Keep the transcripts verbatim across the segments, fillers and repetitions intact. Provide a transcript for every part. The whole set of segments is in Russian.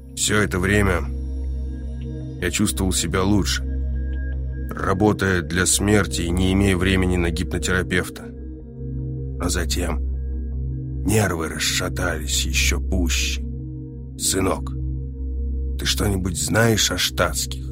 Все это время я чувствовал себя лучше, работая для смерти и не имея времени на гипнотерапевта. А затем нервы расшатались еще пуще. Сынок, ты что-нибудь знаешь о штатских?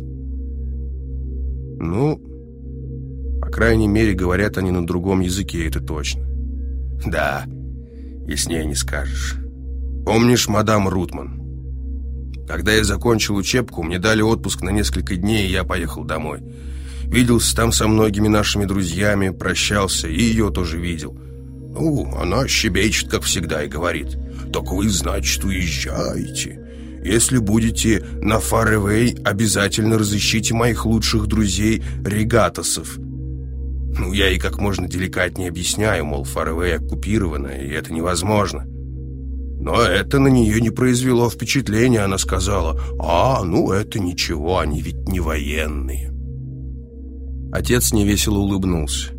Ну, по крайней мере, говорят они на другом языке, это точно. Да, яснее не скажешь. Помнишь мадам Рутман? Когда я закончил учебку, мне дали отпуск на несколько дней, и я поехал домой. Виделся там со многими нашими друзьями, прощался, и ее тоже видел. Ну, она щебечет, как всегда, и говорит: «Так вы, значит, уезжаете. Если будете на Фар-Эвэй, обязательно разыщите моих лучших друзей регатосов». Ну, я ей как можно деликатнее объясняю, мол, Фар-Эвэй оккупировано, и это невозможно. Но это на нее не произвело впечатления. Она сказала: «А, ну это ничего, они ведь не военные». Отец невесело улыбнулся.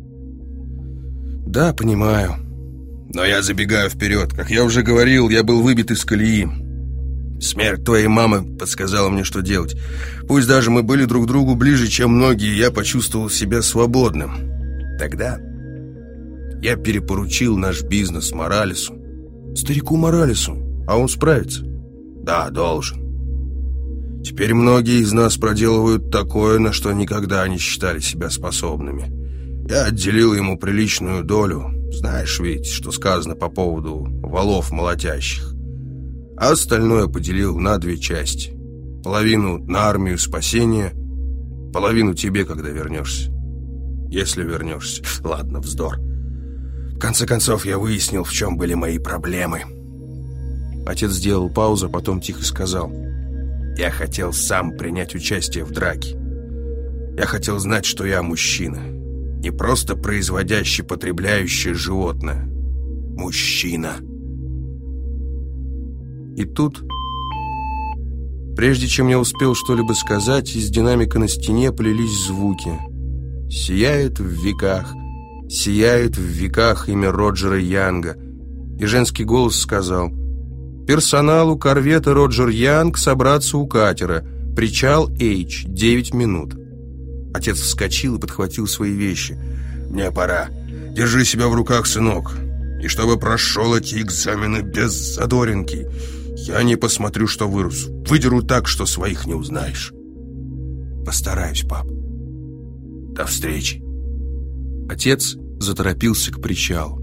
«Да, понимаю. Но я забегаю вперед. Как я уже говорил, я был выбит из колеи. Смерть твоей мамы подсказала мне, что делать. Пусть даже мы были друг к другу ближе, чем многие, я почувствовал себя свободным. Тогда я перепоручил наш бизнес Моралесу. Старику Моралесу. А он справится? Да, должен. Теперь многие из нас проделывают такое, на что никогда не считали себя способными. Я отделил ему приличную долю. Знаешь ведь, что сказано по поводу валов молотящих. А остальное поделил на две части. Половину на армию спасения, половину тебе, когда вернешься. Если вернешься. Ладно, вздор. В конце концов, я выяснил, в чем были мои проблемы. Отец сделал паузу, потом тихо сказал: я хотел сам принять участие в драке. Я хотел знать, что я мужчина. Не просто производящий, потребляющий животное. Мужчина. И тут, прежде чем я успел что-либо сказать, из динамика на стене полились звуки. Сияет в веках, сияет в веках имя Роджера Янга. И женский голос сказал: персоналу корвета Роджер Янг собраться у катера. Причал H, девять минут. Отец вскочил и подхватил свои вещи. Мне пора. Держи себя в руках, сынок. И чтобы прошел эти экзамены без задоринки. Я не посмотрю, что вырос. Выдеру так, что своих не узнаешь. Постараюсь, пап. До встречи. Отец заторопился к причалу.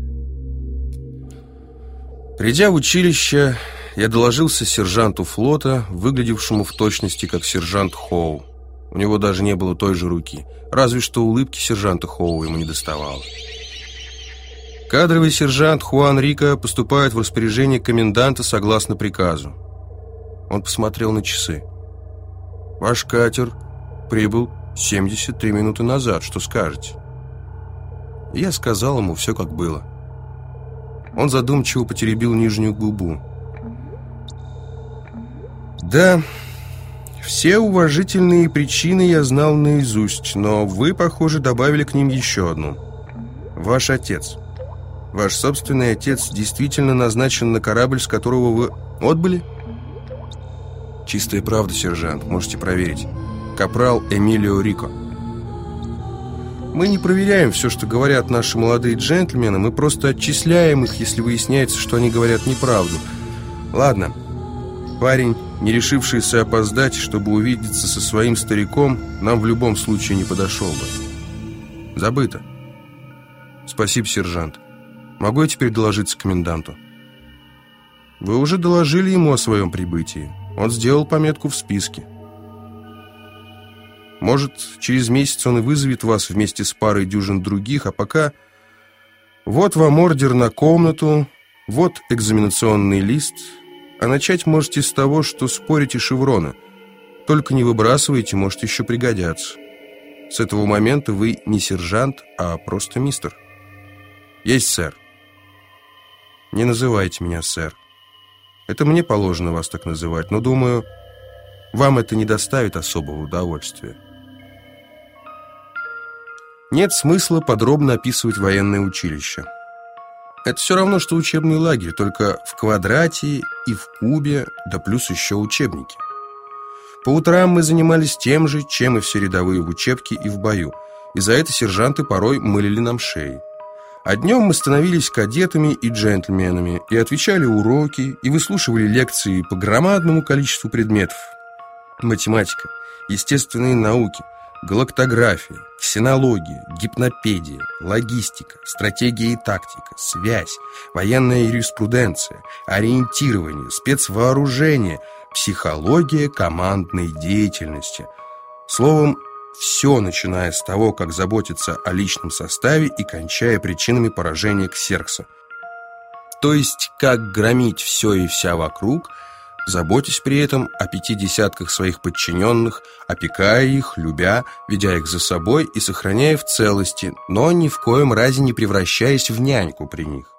Придя в училище, я доложился сержанту флота, выглядевшему в точности как сержант Хоу. У него даже не было той же руки, разве что улыбки сержанта Хоу ему не доставало. Кадровый сержант Хуан Рико поступает в распоряжение коменданта согласно приказу. Он посмотрел на часы. Ваш катер прибыл семьдесят три минуты назад, что скажете? Я сказал ему все, как было. Он задумчиво потеребил нижнюю губу. Да, все уважительные причины я знал наизусть, но вы, похоже, добавили к ним еще одну. Ваш отец. Ваш собственный отец действительно назначен на корабль, с которого вы отбыли? Чистая правда, сержант, можете проверить. Капрал Эмилио Рико. Мы не проверяем все, что говорят наши молодые джентльмены, мы просто отчисляем их, если выясняется, что они говорят неправду. Ладно, парень, не решившийся опоздать, чтобы увидеться со своим стариком, нам в любом случае не подошел бы. Забыто. Спасибо, сержант. Могу я теперь доложиться коменданту? Вы уже доложили ему о своем прибытии. Он сделал пометку в списке. Может, через месяц он и вызовет вас вместе с парой дюжин других, а пока... Вот вам ордер на комнату, вот экзаменационный лист, а начать можете с того, что спорите шевроны. Только не выбрасывайте, может еще пригодятся. С этого момента вы не сержант, а просто мистер. Есть, сэр. Не называйте меня сэр. Это мне положено вас так называть, но, думаю, вам это не доставит особого удовольствия. Нет смысла подробно описывать военное училище. Это все равно, что учебный лагерь, только в квадрате и в кубе, да плюс еще учебники. По утрам мы занимались тем же, чем и все рядовые в учебке и в бою, и за это сержанты порой мылили нам шеи. А днем мы становились кадетами и джентльменами, и отвечали уроки, и выслушивали лекции по громадному количеству предметов. Математика, естественные науки, галактография, ксенология, гипнопедия, логистика, стратегия и тактика, связь, военная юриспруденция, ориентирование, спецвооружение, психология командной деятельности. Словом, все, начиная с того, как заботиться о личном составе и кончая причинами поражения ксеркса. То есть, как громить все и вся вокруг, заботясь при этом о пяти десятках своих подчиненных, опекая их, любя, ведя их за собой и сохраняя в целости, но ни в коем разе не превращаясь в няньку при них.